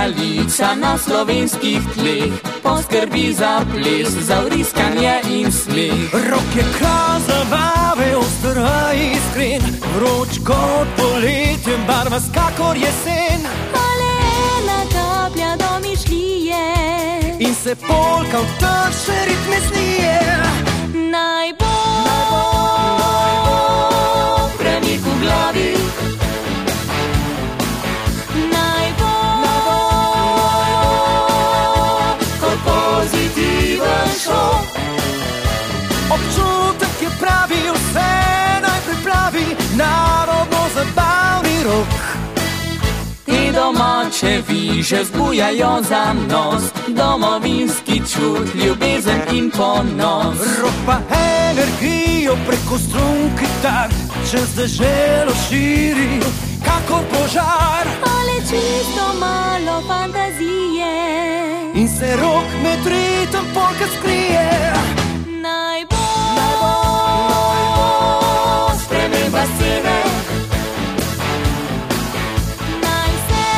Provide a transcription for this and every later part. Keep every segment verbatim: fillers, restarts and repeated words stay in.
kraljica na slovenskih tleh, poskrbi za ples, za vriskanje in smeh. Rok je kralj zabave, ostra iskren, vroč kot poletje, barva kakor jesen. Ale ena kaplja domišljije in se polka v trše ritme snije. Naj bo, naj bo, naj bo premik v glavi. Naj bo, naj bo, kot pozitiven šok. Občutek je pravi, vse naj pripravi, narodno zabavni rok. Te domače viže zbujajo za nos, domovinski čut, ljubezen in ponos. Rok pa energijo preko strun kitar, čez deželo širi, kakor požar. ale čisto malo fantazije In se rok med ritem polka skrije. Naj bo, Naj bo, naj bo Sprememba scene, naj se,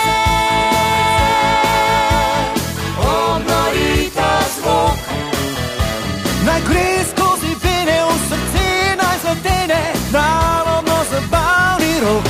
obnori ta zvok. naj gre skozi vene, v srce naj zadene, narodno zabavni rok.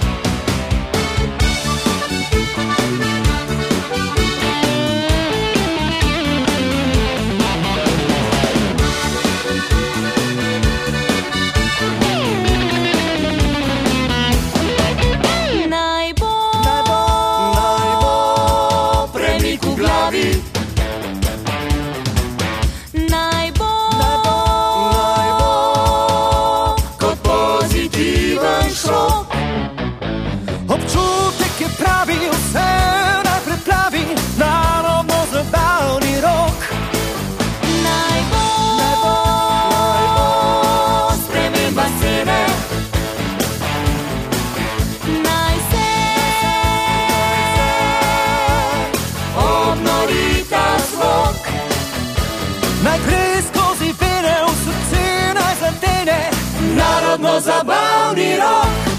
naj bo, Naj bo, naj bo Premik v glavi, naj bo, naj bo, naj bo kot pozitiven šok. občutek je pravi, vse naj preplavi, narodno zabavni rok. naj bo, Naj bo, naj bo Sprememba scene, naj se, obnori ta zvok. naj gre skozi vene, v srce naj zadene, Narodno zabavni rok.